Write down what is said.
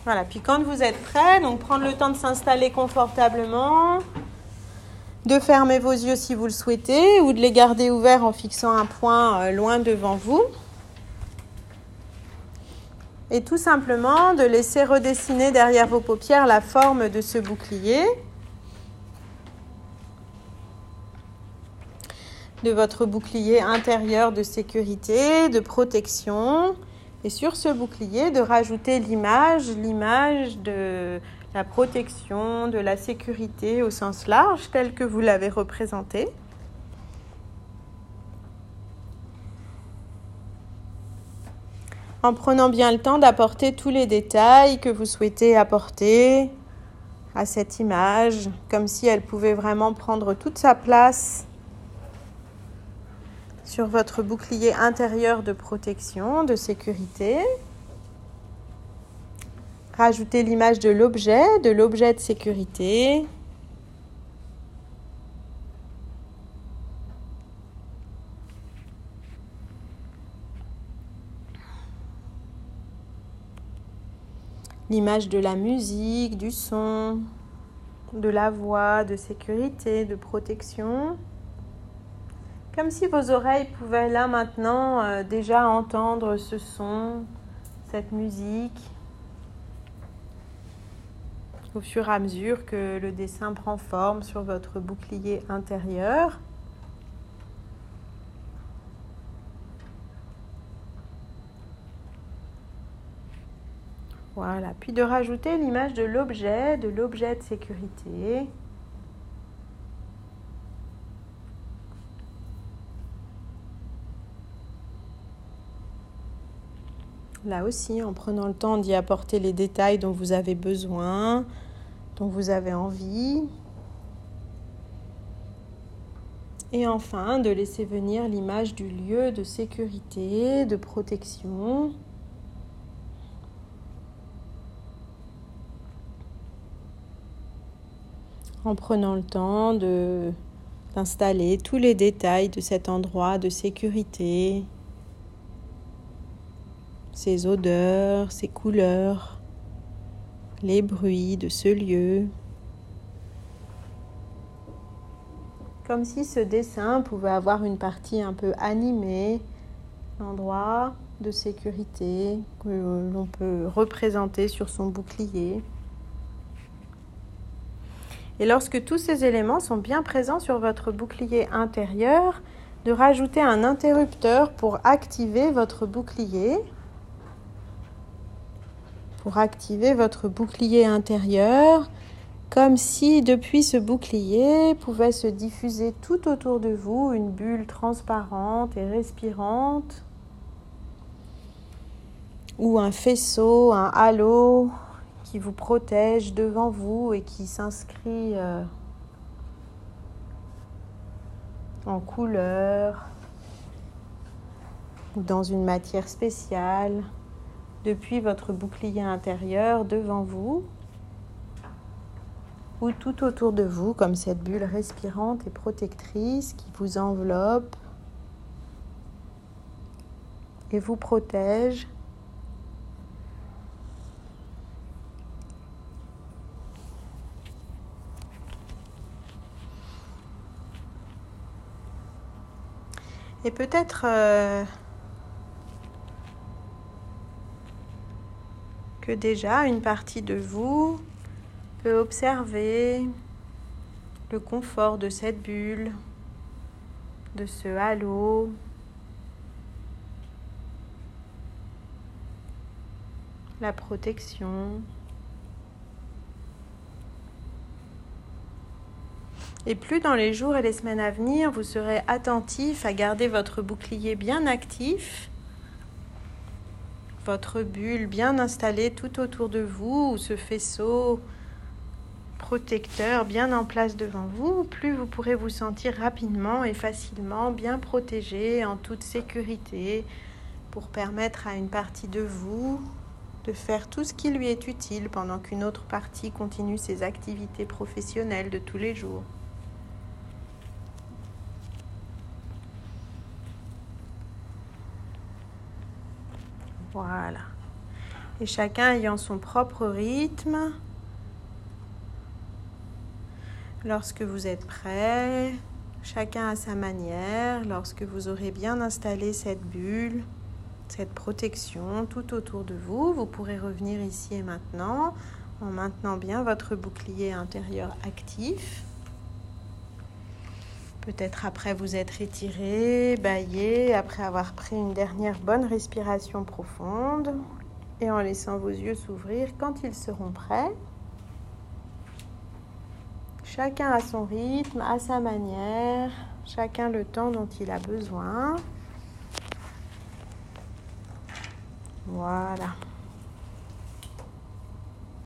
Voilà, puis quand vous êtes prêt, donc prendre le temps de s'installer confortablement, de fermer vos yeux si vous le souhaitez, ou de les garder ouverts en fixant un point loin devant vous. Et tout simplement de laisser redessiner derrière vos paupières la forme de ce bouclier, de votre bouclier intérieur de sécurité, de protection. Et sur ce bouclier, de rajouter l'image de la protection, de la sécurité au sens large, telle que vous l'avez représentée. En prenant bien le temps d'apporter tous les détails que vous souhaitez apporter à cette image, comme si elle pouvait vraiment prendre toute sa place sur votre bouclier intérieur de protection, de sécurité. Rajoutez l'image de l'objet de sécurité. L'image de la musique, du son, de la voix, de sécurité, de protection. Comme si vos oreilles pouvaient là maintenant déjà entendre ce son, cette musique, au fur et à mesure que le dessin prend forme sur votre bouclier intérieur. Voilà, puis de rajouter l'image de l'objet de sécurité. Là aussi, en prenant le temps d'y apporter les détails dont vous avez besoin, dont vous avez envie. Et enfin, de laisser venir l'image du lieu de sécurité, de protection. En prenant le temps d'installer tous les détails de cet endroit de sécurité, ses odeurs, ses couleurs, les bruits de ce lieu. Comme si ce dessin pouvait avoir une partie un peu animée, l'endroit de sécurité que l'on peut représenter sur son bouclier. Et lorsque tous ces éléments sont bien présents sur votre bouclier intérieur, de rajouter un interrupteur pour activer votre bouclier. Pour activer votre bouclier intérieur, comme si depuis ce bouclier pouvait se diffuser tout autour de vous une bulle transparente et respirante, ou un faisceau, un halo qui vous protège devant vous et qui s'inscrit en couleur ou dans une matière spéciale depuis votre bouclier intérieur devant vous ou tout autour de vous, comme cette bulle respirante et protectrice qui vous enveloppe et vous protège. Et peut-être que déjà une partie de vous peut observer le confort de cette bulle, de ce halo, la protection. Et plus dans les jours et les semaines à venir, vous serez attentif à garder votre bouclier bien actif, votre bulle bien installée tout autour de vous, ou ce faisceau protecteur bien en place devant vous, plus vous pourrez vous sentir rapidement et facilement bien protégé, en toute sécurité, pour permettre à une partie de vous de faire tout ce qui lui est utile pendant qu'une autre partie continue ses activités professionnelles de tous les jours. Voilà. Et chacun ayant son propre rythme. Lorsque vous êtes prêt, chacun à sa manière, lorsque vous aurez bien installé cette bulle, cette protection tout autour de vous, vous pourrez revenir ici et maintenant en maintenant bien votre bouclier intérieur actif. Peut-être après vous être étiré, baillé, après avoir pris une dernière bonne respiration profonde et en laissant vos yeux s'ouvrir quand ils seront prêts. Chacun à son rythme, à sa manière, chacun le temps dont il a besoin. Voilà.